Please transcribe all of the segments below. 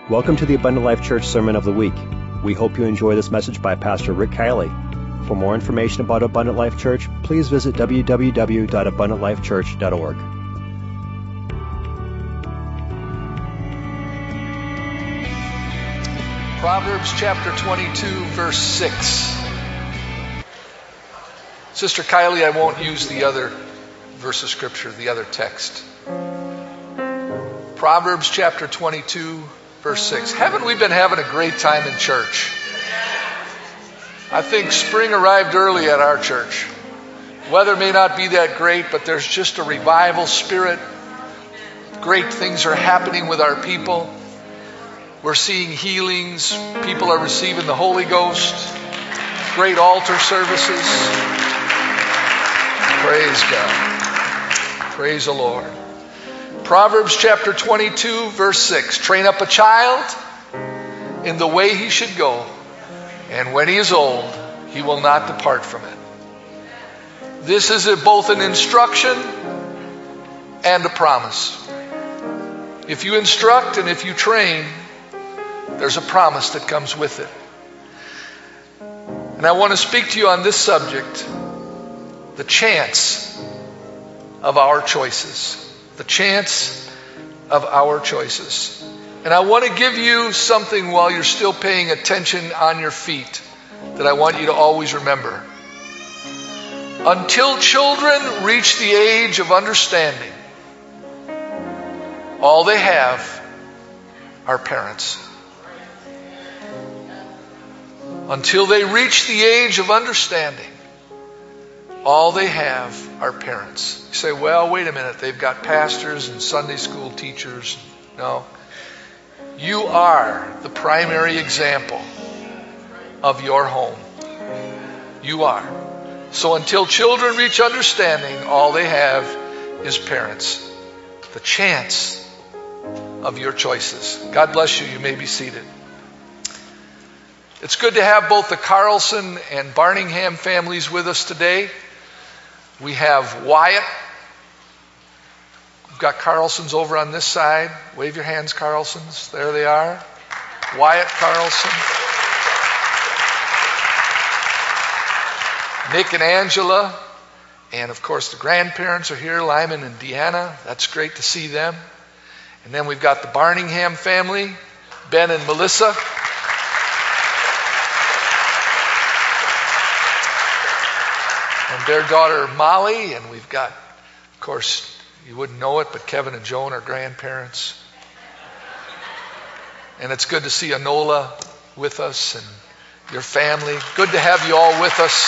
Welcome to the Abundant Life Church Sermon of the Week. We hope you enjoy this message by Pastor Rick Kiley. For more information about Abundant Life Church, please visit www.abundantlifechurch.org. Proverbs chapter 22, verse 6. Sister Kylie, I won't use the other verse of scripture, the other text. Proverbs chapter 22, verse 6. Haven't we been having a great time in church? I think spring arrived early at our church. Weather may not be that great, but there's just a revival spirit. Great things are happening with our people. We're seeing healings. People are receiving the Holy Ghost. Great altar services. Praise God. Praise the Lord. Proverbs chapter 22, verse 6. Train up a child in the way he should go, and when he is old, he will not depart from it. This is both an instruction and a promise. If you instruct and if you train, there's a promise that comes with it. And I want to speak to you on this subject, the chance of our choices. The chance of our choices. And I want to give you something while you're still paying attention on your feet that I want you to always remember. Until children reach the age of understanding, all they have are parents. Until they reach the age of understanding, all they have are parents. You say, well, wait a minute. They've got pastors and Sunday school teachers. No. You are the primary example of your home. You are. So until children reach understanding, all they have is parents. The chance of your choices. God bless you. You may be seated. It's good to have both the Carlson and Barningham families with us today. We have Wyatt. We've got Carlsons over on this side. Wave your hands, Carlsons. There they are. Wyatt Carlson. Nick and Angela. And of course the grandparents are here, Lyman and Deanna. That's great to see them. And then we've got the Barningham family, Ben and Melissa. And their daughter Molly, and we've got, of course, you wouldn't know it, but Kevin and Joan are grandparents. And it's good to see Anola with us and your family. Good to have you all with us.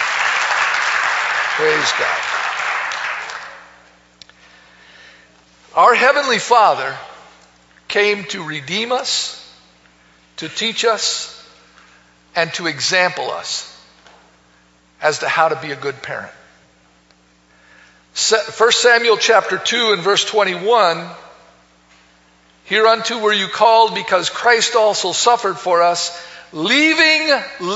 Praise God. Our Heavenly Father came to redeem us, to teach us, and to example us as to how to be a good parent. 1 Samuel chapter 2 and verse 21, hereunto were you called because Christ also suffered for us, leaving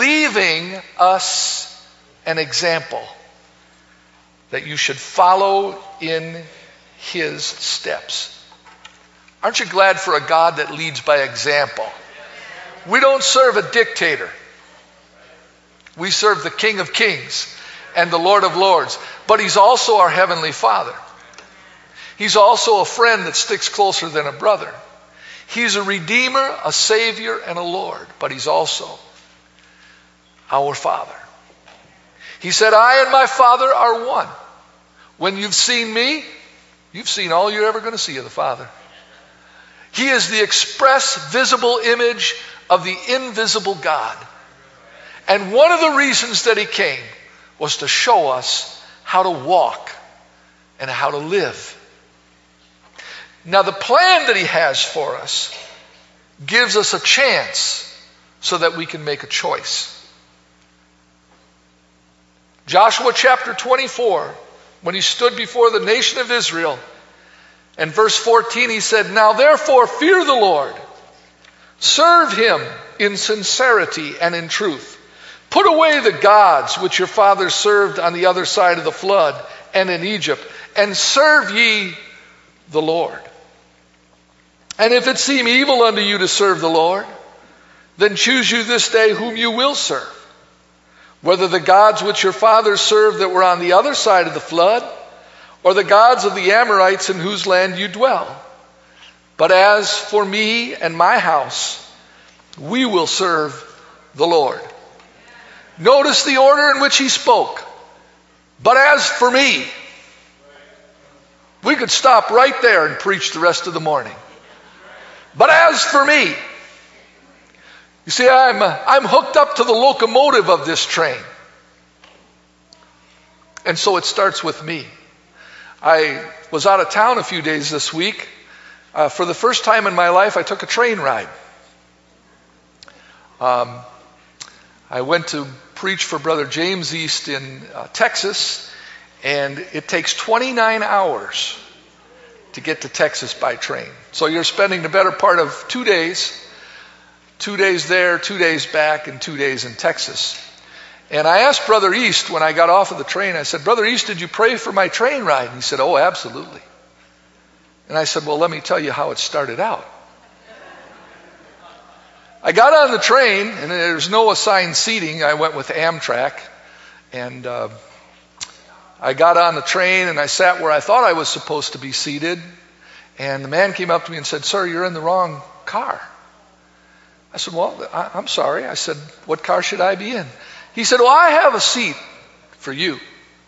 us an example that you should follow in his steps. Aren't you glad for a God that leads by example? We don't serve a dictator. We serve the King of Kings and the Lord of Lords. But he's also our Heavenly Father. He's also a friend that sticks closer than a brother. He's a Redeemer, a Savior, and a Lord. But he's also our Father. He said, I and my Father are one. When you've seen me, you've seen all you're ever going to see of the Father. He is the express visible image of the invisible God. And one of the reasons that he came was to show us how to walk and how to live. Now, the plan that he has for us gives us a chance so that we can make a choice. Joshua chapter 24, when he stood before the nation of Israel, and verse 14, he said, Now therefore fear the Lord, serve him in sincerity and in truth. Put away the gods which your fathers served on the other side of the flood and in Egypt, and serve ye the Lord. And if it seem evil unto you to serve the Lord, then choose you this day whom you will serve, whether the gods which your fathers served that were on the other side of the flood, or the gods of the Amorites in whose land you dwell. But as for me and my house, we will serve the Lord. Notice the order in which he spoke. But as for me, we could stop right there and preach the rest of the morning. But as for me, you see, I'm hooked up to the locomotive of this train. And so it starts with me. I was out of town a few days this week. For the first time in my life, I took a train ride. I went to preach for Brother James East in Texas, and it takes 29 hours to get to Texas by train. So you're spending the better part of 2 days, 2 days there, 2 days back, and 2 days in Texas. And I asked Brother East when I got off of the train, I said, Brother East, did you pray for my train ride? And he said, oh, absolutely. And I said, well, let me tell you how it started out. I got on the train, and there's no assigned seating. I went with Amtrak, and I got on the train, and I sat where I thought I was supposed to be seated, and the man came up to me and said, sir, you're in the wrong car. I said, well, I'm sorry. I said, what car should I be in? He said, well, I have a seat for you.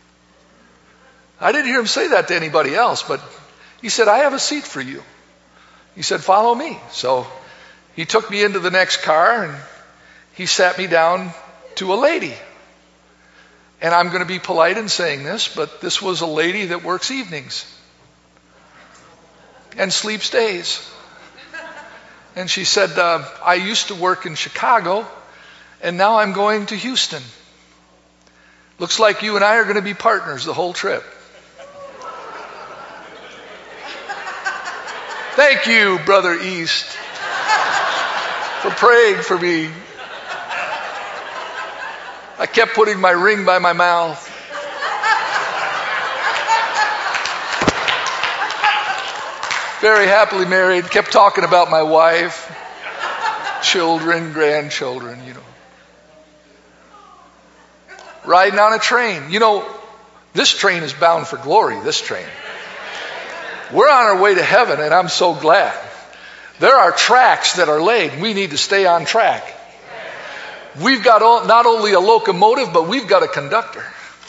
I didn't hear him say that to anybody else, but he said, I have a seat for you. He said, follow me. So he took me into the next car, and he sat me down to a lady. And I'm going to be polite in saying this, but this was a lady that works evenings and sleeps days. And she said, I used to work in Chicago, and now I'm going to Houston. Looks like you and I are going to be partners the whole trip. Thank you, Brother East, for praying for me. I kept putting my ring by my mouth. Very happily married, kept talking about my wife, children, grandchildren, you know. Riding on a train. You know, this train is bound for glory, this train. We're on our way to heaven, and I'm so glad. There are tracks that are laid. We need to stay on track. We've got not only a locomotive, but we've got a conductor.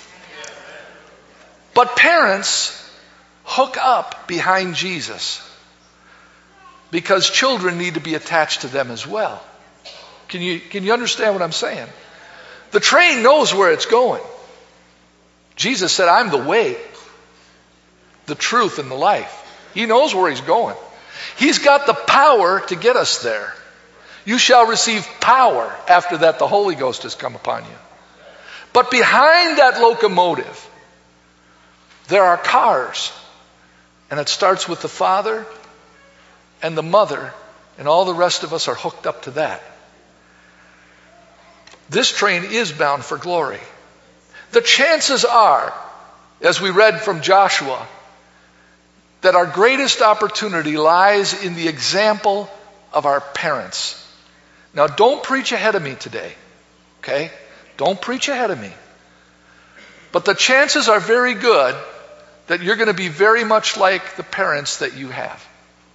But parents hook up behind Jesus because children need to be attached to them as well. Can you understand what I'm saying? The train knows where it's going. Jesus said, I'm the way, the truth, and the life. He knows where he's going. He's got the power to get us there. You shall receive power. After that, the Holy Ghost has come upon you. But behind that locomotive, there are cars. And it starts with the father and the mother, and all the rest of us are hooked up to that. This train is bound for glory. The chances are, as we read from Joshua, that our greatest opportunity lies in the example of our parents. Now, don't preach ahead of me today, okay? Don't preach ahead of me. But the chances are very good that you're going to be very much like the parents that you have.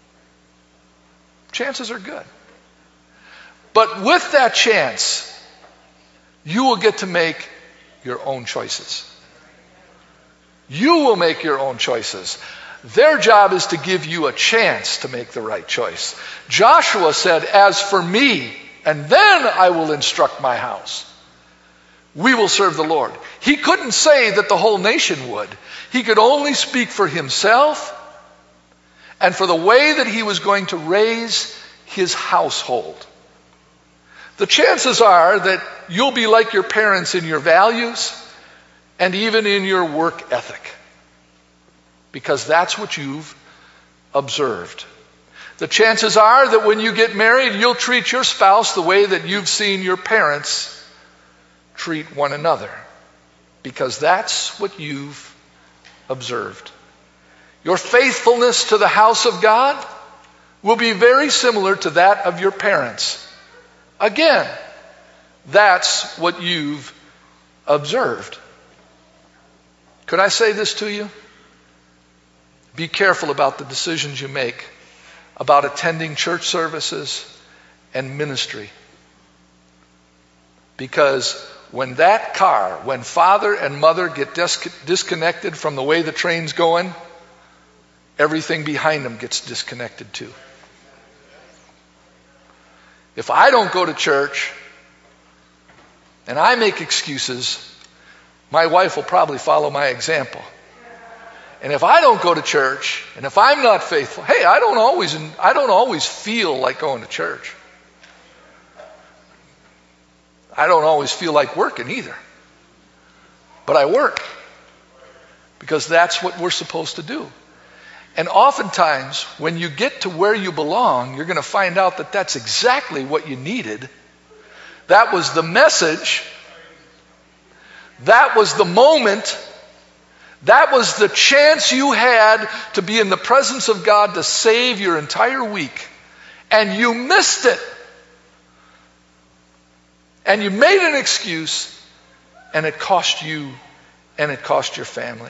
Chances are good. But with that chance, you will get to make your own choices. You will make your own choices. Their job is to give you a chance to make the right choice. Joshua said, as for me, and then I will instruct my house. We will serve the Lord. He couldn't say that the whole nation would. He could only speak for himself and for the way that he was going to raise his household. The chances are that you'll be like your parents in your values and even in your work ethic, because that's what you've observed. The chances are that when you get married, you'll treat your spouse the way that you've seen your parents treat one another, because that's what you've observed. Your faithfulness to the house of God will be very similar to that of your parents. Again, that's what you've observed. Could I say this to you? Be careful about the decisions you make about attending church services and ministry. Because when father and mother get disconnected from the way the train's going, everything behind them gets disconnected too. If I don't go to church and I make excuses, my wife will probably follow my example. And if I don't go to church, and if I'm not faithful, hey, I don't always feel like going to church. I don't always feel like working either. But I work because that's what we're supposed to do. And oftentimes, when you get to where you belong, you're going to find out that that's exactly what you needed. That was the message. That was the moment. That was the chance you had to be in the presence of God to save your entire week. And you missed it. And you made an excuse, and it cost you, and it cost your family.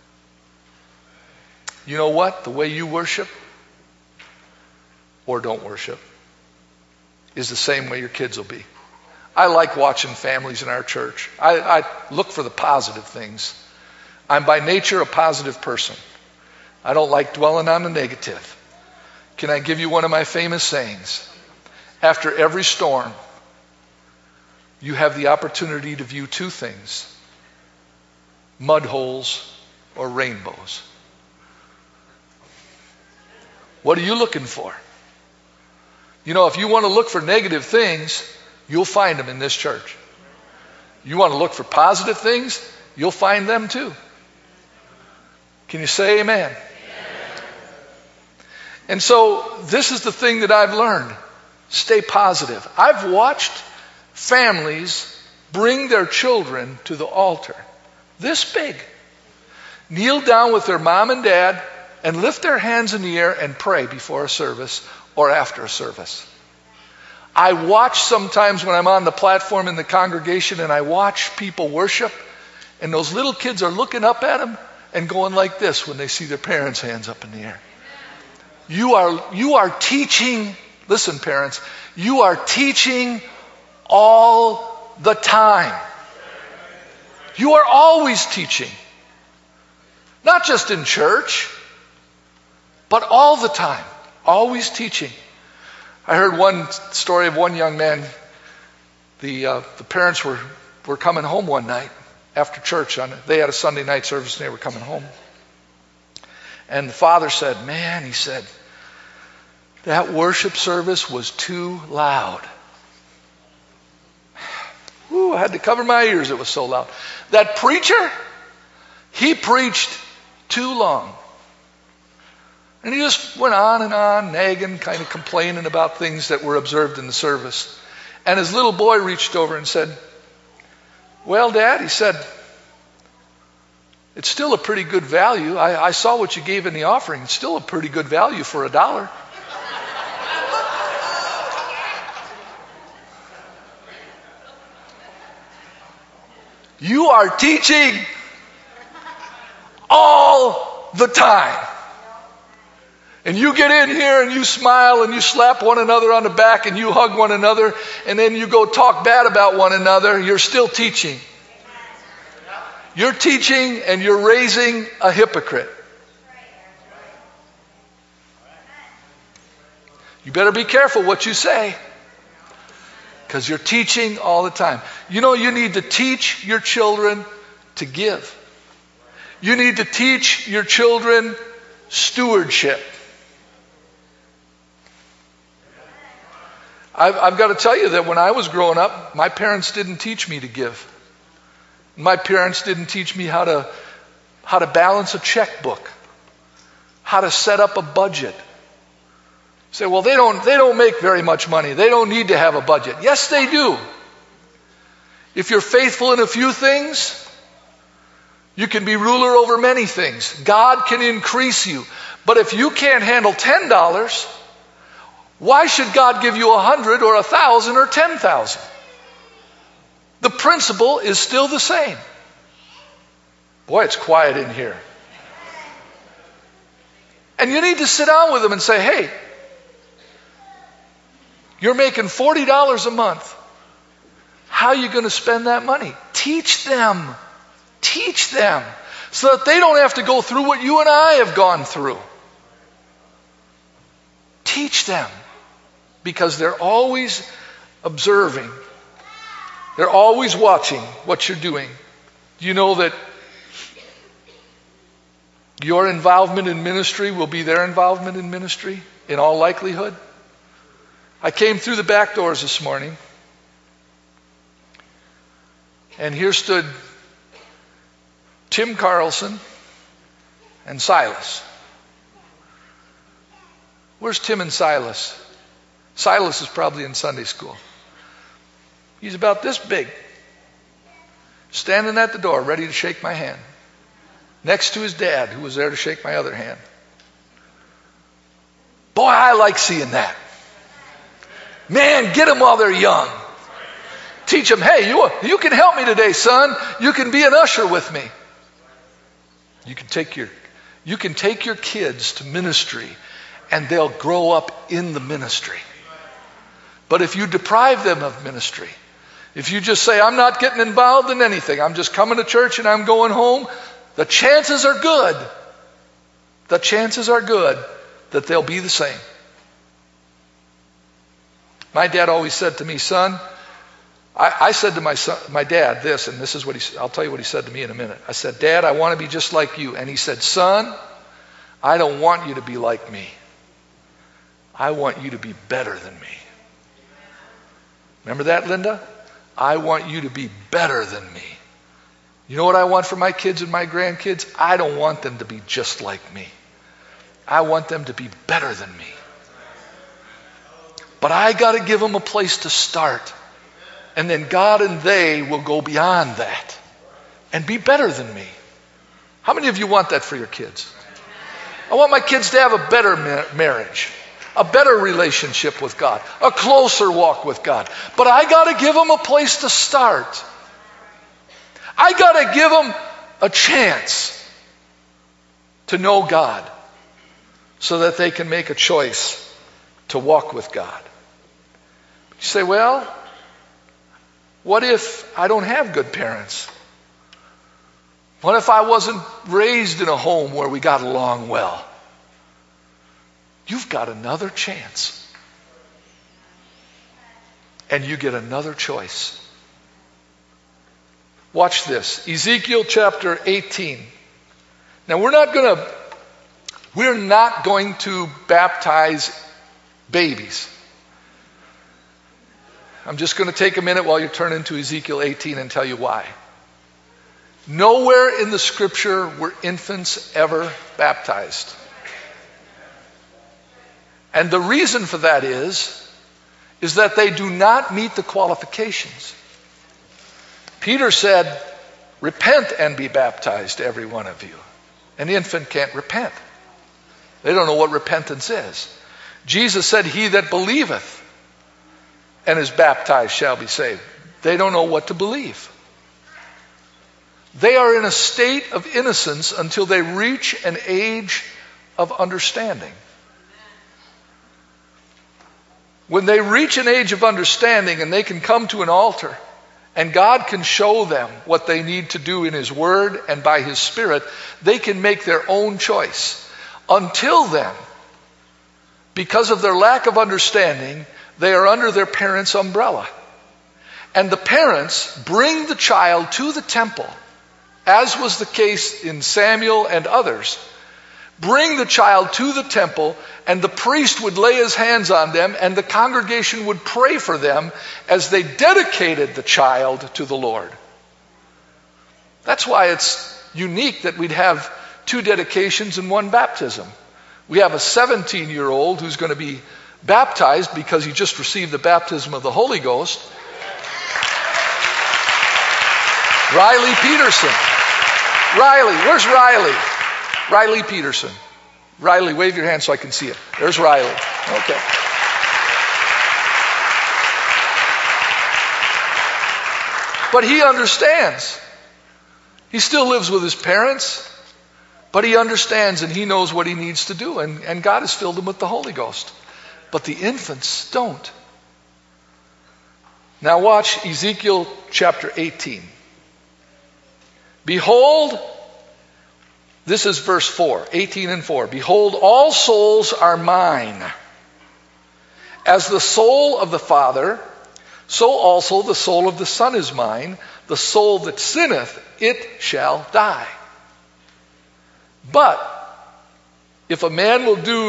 You know what? The way you worship or don't worship is the same way your kids will be. I like watching families in our church. I look for the positive things. I'm by nature a positive person. I don't like dwelling on the negative. Can I give you one of my famous sayings? After every storm, you have the opportunity to view two things: mud holes or rainbows. What are you looking for? You know, if you want to look for negative things, you'll find them in this church. You want to look for positive things, you'll find them too. Can you say amen? Amen. And so this is the thing that I've learned. Stay positive. I've watched families bring their children to the altar this big, kneel down with their mom and dad, and lift their hands in the air and pray before a service or after a service. I watch sometimes when I'm on the platform in the congregation and I watch people worship, and those little kids are looking up at them and going like this when they see their parents' hands up in the air. You are teaching, listen parents, you are teaching all the time. You are always teaching. Not just in church, but all the time. Always teaching. I heard one story of one young man. The parents were coming home one night after church. They had a Sunday night service and they were coming home. And the father said, man, he said, that worship service was too loud. Ooh, I had to cover my ears. It was so loud. That preacher, he preached too long. And he just went on, nagging, kind of complaining about things that were observed in the service. And his little boy reached over and said, well, Dad, he said, it's still a pretty good value. I saw what you gave in the offering. It's still a pretty good value for $1. You are teaching all the time. And you get in here and you smile and you slap one another on the back and you hug one another and then you go talk bad about one another. You're still teaching. You're teaching and you're raising a hypocrite. You better be careful what you say, because you're teaching all the time. You know, you need to teach your children to give. You need to teach your children stewardship. I've got to tell you that when I was growing up, my parents didn't teach me to give. My parents didn't teach me how to balance a checkbook, how to set up a budget. Say, well, they don't make very much money. They don't need to have a budget. Yes, they do. If you're faithful in a few things, you can be ruler over many things. God can increase you. But if you can't handle $10, Why should God give you 100 or 1,000 or 10,000? The principle is still the same. Boy, it's quiet in here. And you need to sit down with them and say, hey, you're making $40 a month. How are you going to spend that money? Teach them. Teach them so that they don't have to go through what you and I have gone through. Teach them because they're always observing. They're always watching what you're doing. Do you know that your involvement in ministry will be their involvement in ministry in all likelihood? I came through the back doors this morning, and here stood Tim Carlson and Silas. Where's Tim and Silas? Silas is probably in Sunday school. He's about this big, standing at the door, ready to shake my hand, next to his dad, who was there to shake my other hand. Boy, I like seeing that. Man, get them while they're young. Teach them, hey, you can help me today, son. You can be an usher with me. You can take your kids to ministry, and they'll grow up in the ministry. But if you deprive them of ministry, if you just say, I'm not getting involved in anything, I'm just coming to church and I'm going home, the chances are good that they'll be the same. My dad always said to me, son, I said to my dad this, and this is what I'll tell you what he said to me in a minute. I said, Dad, I want to be just like you. And he said, son, I don't want you to be like me. I want you to be better than me. Remember that, Linda? I want you to be better than me. You know what I want for my kids and my grandkids? I don't want them to be just like me. I want them to be better than me. But I got to give them a place to start. And then God and they will go beyond that and be better than me. How many of you want that for your kids? I want my kids to have a better marriage, a better relationship with God, a closer walk with God. But I got to give them a place to start. I got to give them a chance to know God so that they can make a choice to walk with God. You say, well, what if I don't have good parents? What if I wasn't raised in a home where we got along well? You've got another chance. And you get another choice. Watch this. Ezekiel chapter 18. Now we're not going to baptize babies. I'm just going to take a minute while you turn into Ezekiel 18 and tell you why. Nowhere in the scripture were infants ever baptized. And the reason for that is that they do not meet the qualifications. Peter said, repent and be baptized, every one of you. An infant can't repent. They don't know what repentance is. Jesus said, he that believeth and is baptized shall be saved. They don't know what to believe. They are in a state of innocence until they reach an age of understanding. When they reach an age of understanding and they can come to an altar and God can show them what they need to do in His Word and by His Spirit, they can make their own choice. Until then, because of their lack of understanding, they are under their parents' umbrella. And the parents bring the child to the temple, as was the case in Samuel and others. Bring the child to the temple, and the priest would lay his hands on them, and the congregation would pray for them as they dedicated the child to the Lord. That's why it's unique that we'd have 2 dedications and 1 baptism. We have a 17-year-old who's going to be baptized because he just received the baptism of the Holy Ghost. Riley Peterson. Riley, where's Riley? Riley Peterson. Riley, wave your hand so I can see it. There's Riley. Okay. But he understands. He still lives with his parents, but he understands and he knows what he needs to do. And God has filled him with the Holy Ghost. But the infants don't. Now watch Ezekiel chapter 18. Behold, this is verse 4, 18 and 4. Behold, all souls are mine. As the soul of the Father, so also the soul of the Son is mine. The soul that sinneth, it shall die. But if a man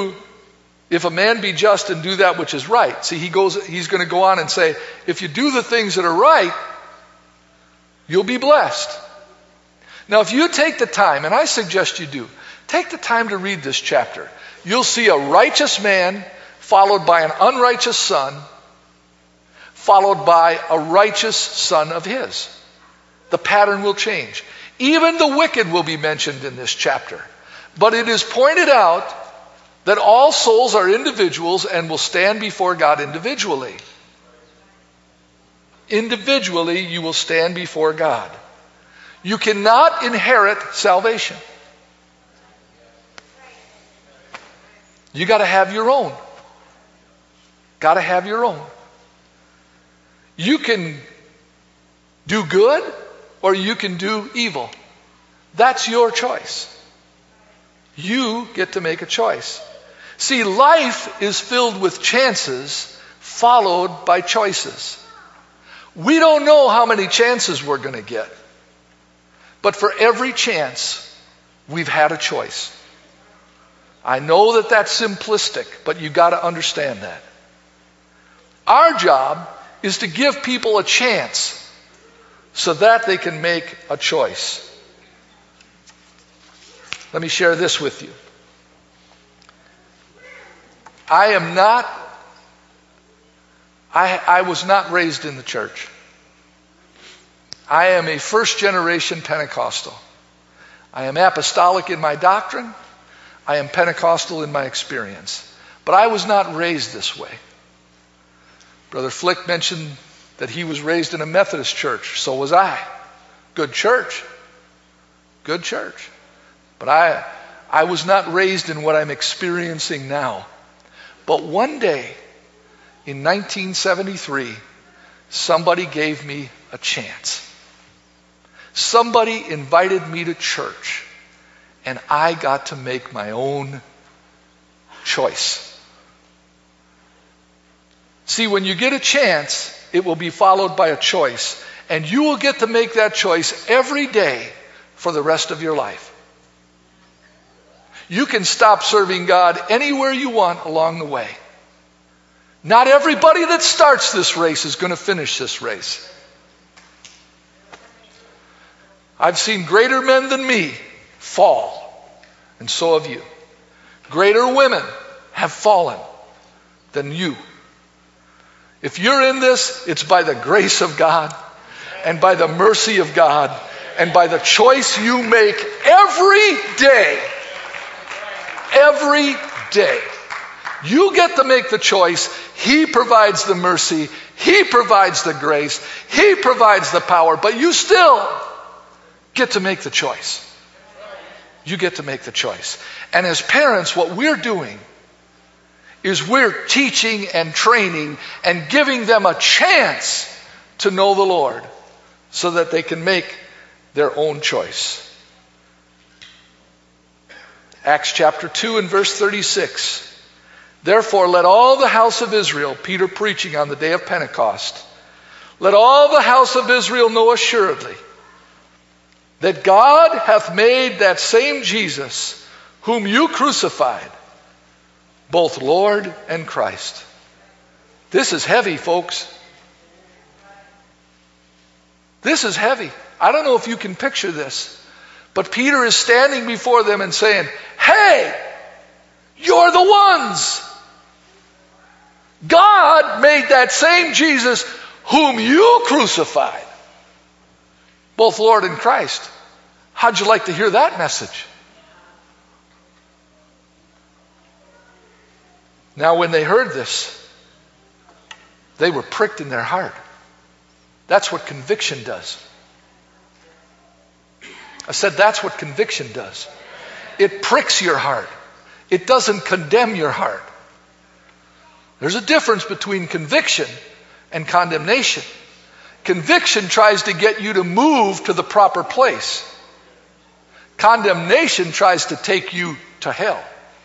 be just and do that which is right. See, he's going to go on and say, if you do the things that are right, you'll be blessed. Now, if you take the time, and I suggest you do, take the time to read this chapter. You'll see a righteous man followed by an unrighteous son, followed by a righteous son of his. The pattern will change. Even the wicked will be mentioned in this chapter. But it is pointed out that all souls are individuals and will stand before God individually. Individually, you will stand before God. You cannot inherit salvation. You got to have your own. Got to have your own. You can do good or you can do evil. That's your choice. You get to make a choice. See, life is filled with chances followed by choices. We don't know how many chances we're going to get. But for every chance, we've had a choice. I know that that's simplistic, but you got to understand that. Our job is to give people a chance so that they can make a choice. Let me share this with you. I was not raised in the church. I am a first-generation Pentecostal. I am apostolic in my doctrine. I am Pentecostal in my experience. But I was not raised this way. Brother Flick mentioned that he was raised in a Methodist church. So was I. Good church. Good church. But I was not raised in what I'm experiencing now. But one day, in 1973, somebody gave me a chance. Somebody invited me to church, and I got to make my own choice. See, when you get a chance, it will be followed by a choice, and you will get to make that choice every day for the rest of your life. You can stop serving God anywhere you want along the way. Not everybody that starts this race is going to finish this race. I've seen greater men than me fall, and so have you. Greater women have fallen than you. If you're in this, it's by the grace of God and by the mercy of God and by the choice you make every day. Every day. You get to make the choice. He provides the mercy. He provides the grace. He provides the power. But you still get to make the choice. You get to make the choice. And as parents, what we're doing is we're teaching and training and giving them a chance to know the Lord so that they can make their own choice. Acts chapter 2 and verse 36. Therefore, let all the house of Israel, Peter preaching on the day of Pentecost, let all the house of Israel know assuredly that God hath made that same Jesus, whom you crucified, both Lord and Christ. This is heavy, folks. This is heavy. I don't know if you can picture this, but Peter is standing before them and saying, hey, you're the ones. God made that same Jesus whom you crucified, both Lord and Christ. How'd you like to hear that message? Now, when they heard this, they were pricked in their heart. That's what conviction does. I said that's what conviction does. It pricks your heart. It doesn't condemn your heart. There's a difference between conviction and condemnation. Conviction tries to get you to move to the proper place. Condemnation tries to take you to hell.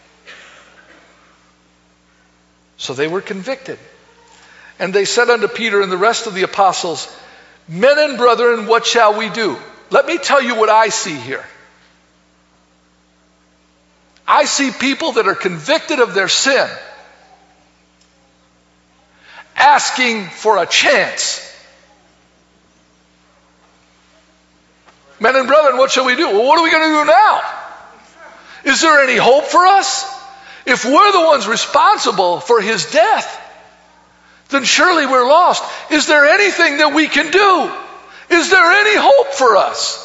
So they were convicted. And they said unto Peter and the rest of the apostles, Men and brethren, what shall we do? Let me tell you what I see here. I see people that are convicted of their sin, asking for a chance. Men and brethren, what shall we do? Well, what are we going to do now? Is there any hope for us? If we're the ones responsible for his death, then surely we're lost. Is there anything that we can do? Is there any hope for us?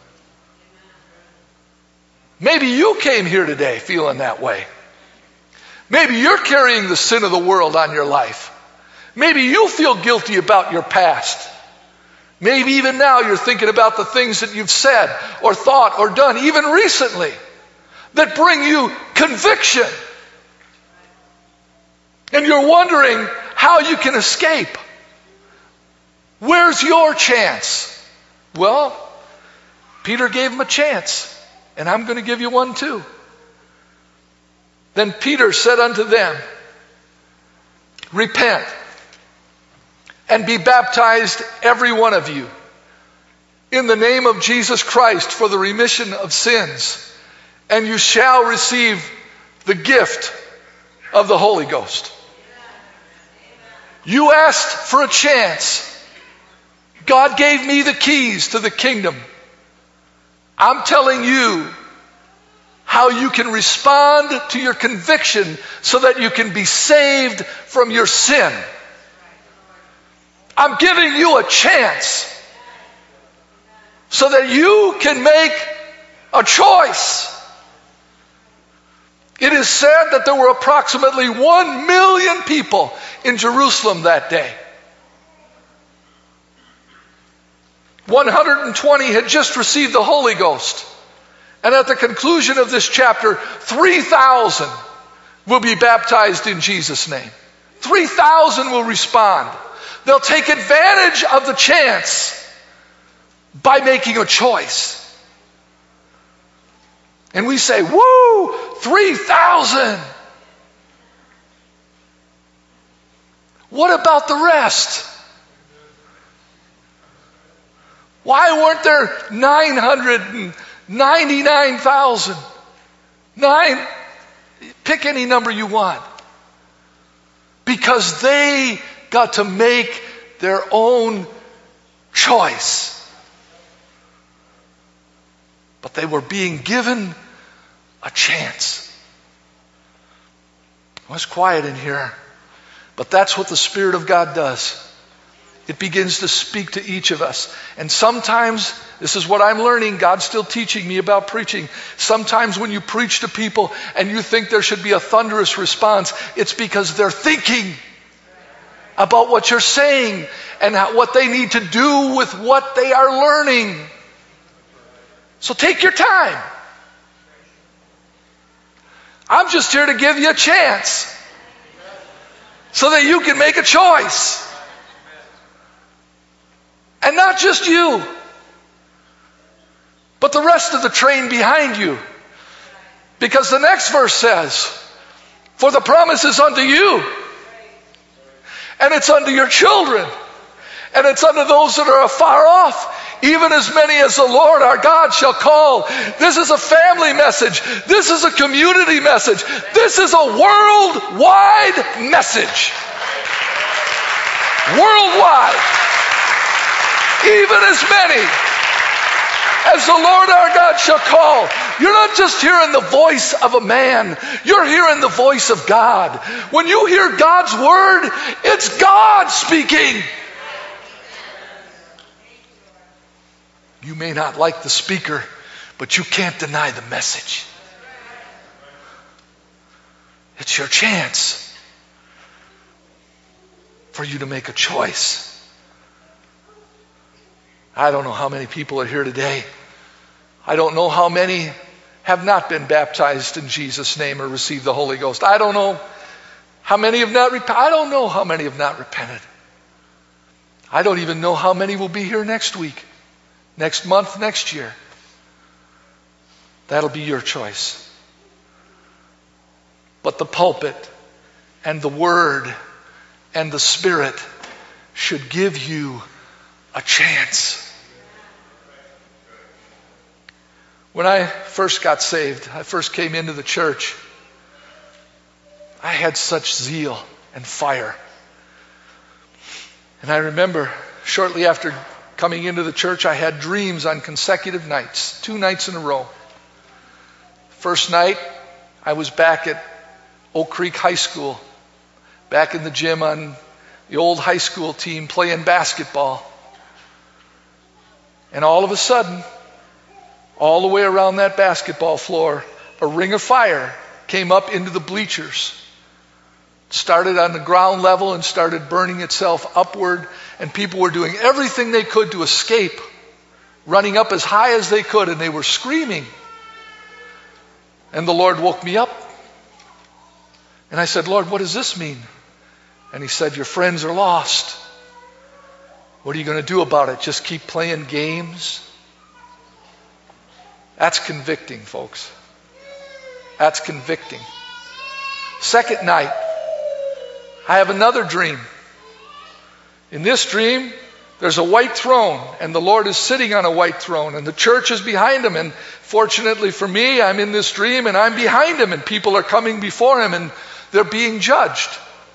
Maybe you came here today feeling that way. Maybe you're carrying the sin of the world on your life. Maybe you feel guilty about your past. Maybe even now you're thinking about the things that you've said or thought or done, even recently, that bring you conviction. And you're wondering how you can escape. Where's your chance? Well, Peter gave him a chance, and I'm going to give you one too. Then Peter said unto them, Repent, and be baptized every one of you in the name of Jesus Christ for the remission of sins, and you shall receive the gift of the Holy Ghost. You asked for a chance. God gave me the keys to the kingdom. I'm telling you how you can respond to your conviction so that you can be saved from your sin. I'm giving you a chance so that you can make a choice. It is said that there were approximately 1 million people in Jerusalem that day. 120 had just received the Holy Ghost. And at the conclusion of this chapter, 3,000 will be baptized in Jesus' name. 3,000 will respond. They'll take advantage of the chance by making a choice. And we say, woo, 3,000. What about the rest? Why weren't there 999,000? Pick any number you want. Because they got to make their own choice. But they were being given a chance. It was quiet in here, but that's what the Spirit of God does. It begins to speak to each of us. And sometimes, this is what I'm learning, God's still teaching me about preaching. Sometimes when you preach to people and you think there should be a thunderous response, it's because they're thinking about what you're saying and what they need to do with what they are learning. So take your time. I'm just here to give you a chance so that you can make a choice. And not just you, but the rest of the train behind you. Because the next verse says, For the promise is unto you, and it's unto your children, and it's unto those that are afar off, even as many as the Lord our God shall call. This is a family message. This is a community message. This is a worldwide message. Worldwide. Even as many as the Lord our God shall call. You're not just hearing the voice of a man. You're hearing the voice of God. When you hear God's word, it's God speaking. You may not like the speaker, but you can't deny the message. It's your chance for you to make a choice. I don't know how many people are here today. I don't know how many have not been baptized in Jesus' name or received the Holy Ghost. I don't know how many have not repented. I don't know how many have not repented. I don't even know how many will be here next week, next month, next year. That'll be your choice. But the pulpit and the Word and the Spirit should give you a chance. When I first got saved, I first came into the church, I had such zeal and fire. And I remember shortly after coming into the church, I had dreams on consecutive nights, 2 nights in a row. First night, I was back at Oak Creek High School, back in the gym on the old high school team playing basketball. And all of a sudden, all the way around that basketball floor, a ring of fire came up into the bleachers. It started on the ground level and started burning itself upward, and people were doing everything they could to escape, running up as high as they could, and they were screaming. And the Lord woke me up. And I said, Lord, what does this mean? And He said, your friends are lost. What are you going to do about it? Just keep playing games? That's convicting, folks. That's convicting. Second night, I have another dream. In this dream, there's a white throne, and the Lord is sitting on a white throne, and the church is behind Him. And fortunately for me, I'm in this dream, and I'm behind Him, and people are coming before Him, and they're being judged.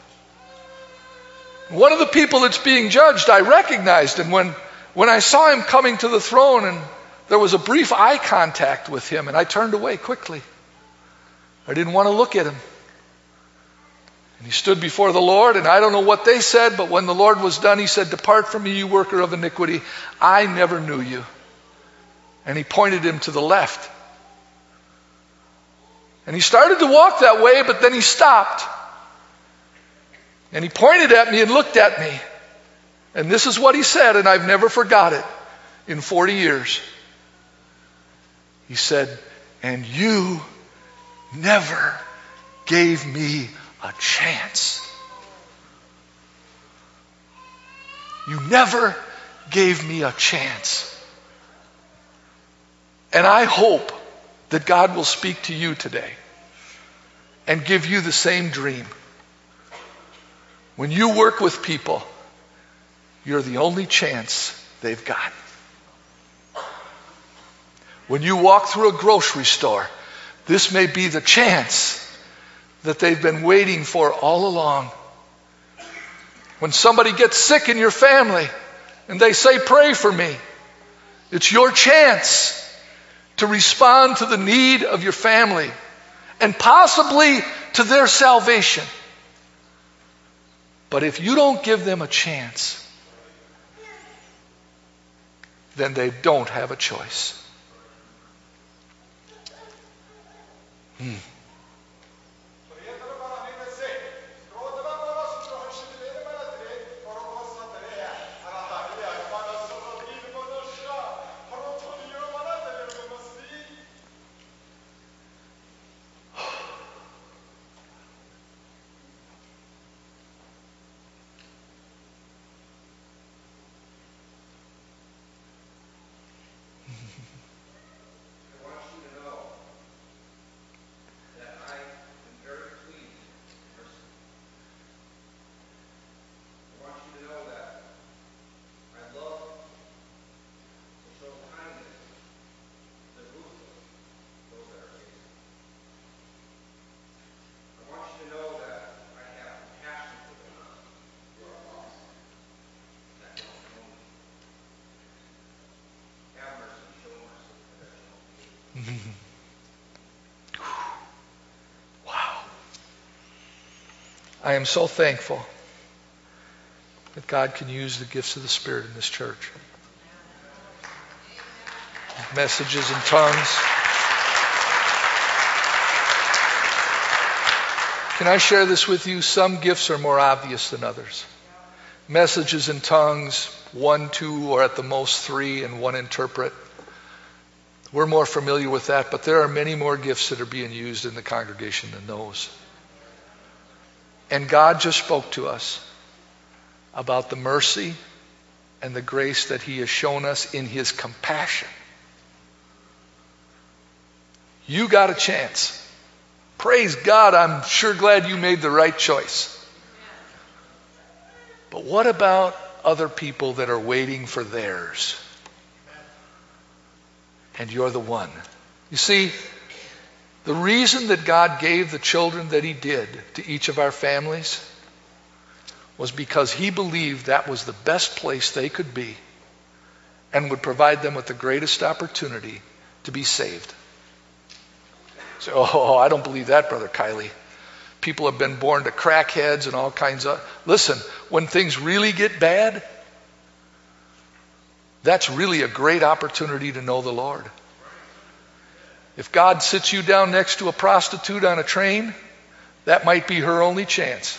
One of the people that's being judged, I recognized, and when I saw him coming to the throne, and there was a brief eye contact with him, and I turned away quickly. I didn't want to look at him. And he stood before the Lord, and I don't know what they said, but when the Lord was done, He said, depart from me, you worker of iniquity. I never knew you. And He pointed him to the left. And he started to walk that way, but then he stopped. And he pointed at me and looked at me. And this is what he said, and I've never forgot it in 40 years. He said, and you never gave me a chance. You never gave me a chance. And I hope that God will speak to you today and give you the same dream. When you work with people, you're the only chance they've got. When you walk through a grocery store, this may be the chance that they've been waiting for all along. When somebody gets sick in your family and they say, pray for me, it's your chance to respond to the need of your family and possibly to their salvation. But if you don't give them a chance, then they don't have a choice. Wow. I am so thankful that God can use the gifts of the Spirit in this church. Messages in tongues. Can I share this with you? Some gifts are more obvious than others. messages in tongues, 1, 2, or at the most 3, and 1 interpret. We're more familiar with that, but there are many more gifts that are being used in the congregation than those. And God just spoke to us about the mercy and the grace that He has shown us in His compassion. You got a chance. Praise God, I'm sure glad you made the right choice. But what about other people that are waiting for theirs? And you're the one. You see, the reason that God gave the children that He did to each of our families was because He believed that was the best place they could be and would provide them with the greatest opportunity to be saved. So, I don't believe that, Brother Kiley. People have been born to crackheads and all kinds of... Listen, when things really get bad, that's really a great opportunity to know the Lord. If God sits you down next to a prostitute on a train, that might be her only chance.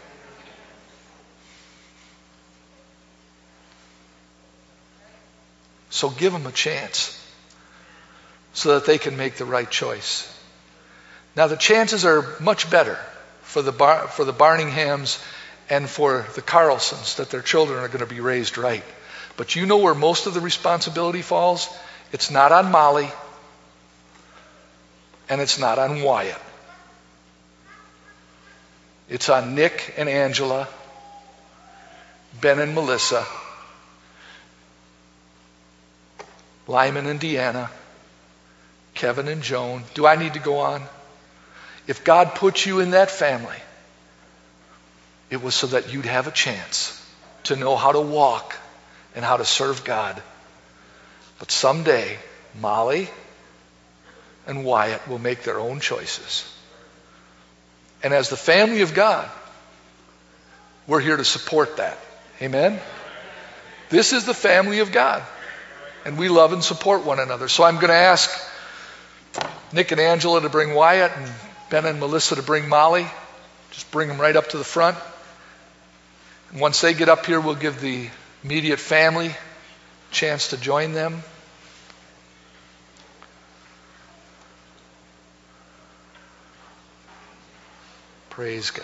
So give them a chance so that they can make the right choice. Now the chances are much better for the Barninghams and for the Carlsons that their children are going to be raised right. But you know where most of the responsibility falls? It's not on Molly, and it's not on Wyatt. It's on Nick and Angela, Ben and Melissa, Lyman and Deanna, Kevin and Joan. Do I need to go on? If God put you in that family, it was so that you'd have a chance to know how to walk and how to serve God. But someday, Molly and Wyatt will make their own choices. And as the family of God, we're here to support that. Amen? This is the family of God. And we love and support one another. So I'm going to ask Nick and Angela to bring Wyatt and Ben and Melissa to bring Molly. Just bring them right up to the front. And once they get up here, we'll give the immediate family a chance to join them. Praise God.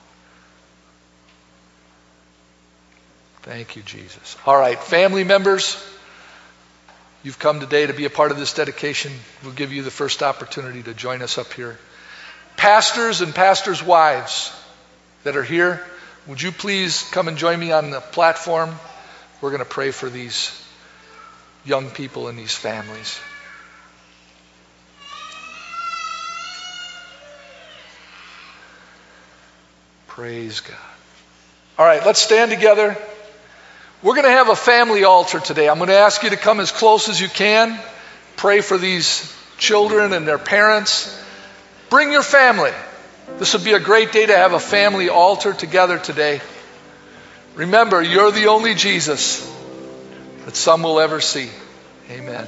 Thank you, Jesus. All right, family members, you've come today to be a part of this dedication. We'll give you the first opportunity to join us up here. Pastors and pastors' wives that are here, would you please come and join me on the platform? We're going to pray for these young people and these families. Praise God. All right, let's stand together. We're going to have a family altar today. I'm going to ask you to come as close as you can. Pray for these children and their parents. Bring your family. This would be a great day to have a family altar together today. Remember, you're the only Jesus that some will ever see. Amen.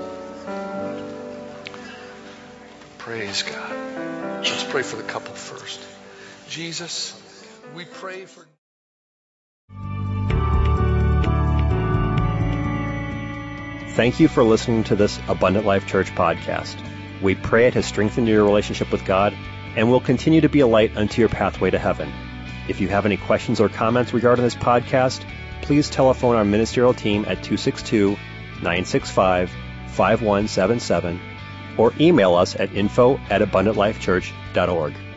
Praise God. Let's pray for the couple first. Jesus, we pray for... Thank you for listening to this Abundant Life Church podcast. We pray it has strengthened your relationship with God and will continue to be a light unto your pathway to heaven. If you have any questions or comments regarding this podcast, please telephone our ministerial team at 262-965-5177 or email us at info@abundantlifechurch.org.